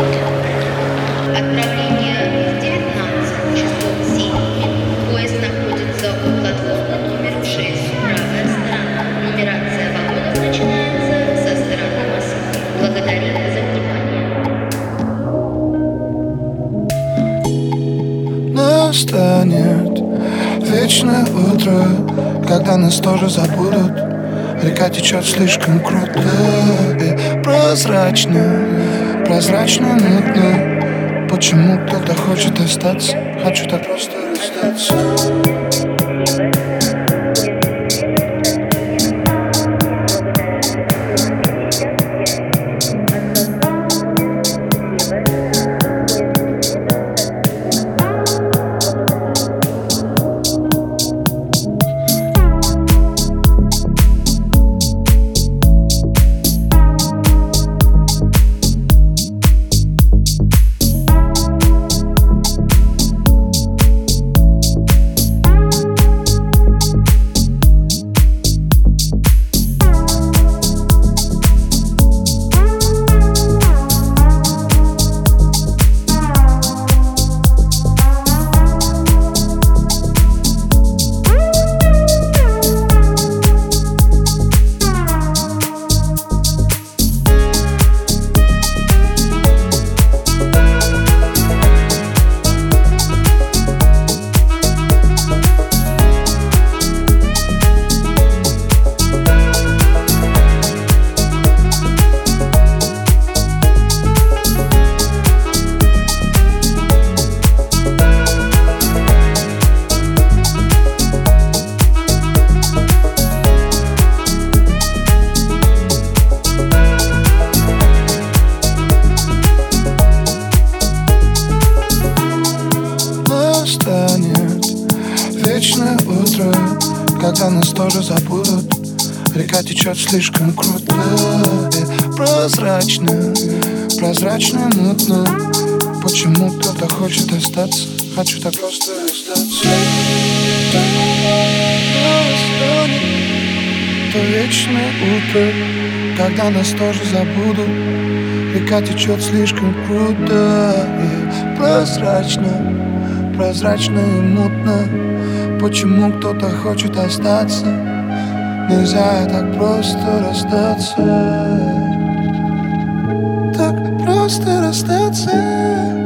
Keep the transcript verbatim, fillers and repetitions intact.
Отправление в девятнадцать часов семь минут. Поезд находится у платформы номер шесть. Правая сторона. Нумерация вагонов начинается со стороны Москвы. Благодарим за внимание. Настанет вечное утро, когда нас тоже забудут. Река течет слишком круто и прозрачно, прозрачно, мутно. Почему кто-то хочет остаться? Хочу так просто расстаться. Вечное утро, когда нас тоже забудут. Река течет слишком круто и прозрачно, прозрачно, мутно. Почему кто-то хочет остаться? Хочу так просто расстаться. Настанет то вечное утро, когда нас тоже забудут. Река течет слишком круто и прозрачно, прозрачно и мутно. Почему кто-то хочет остаться? Нельзя так просто расстаться. Так просто расстаться.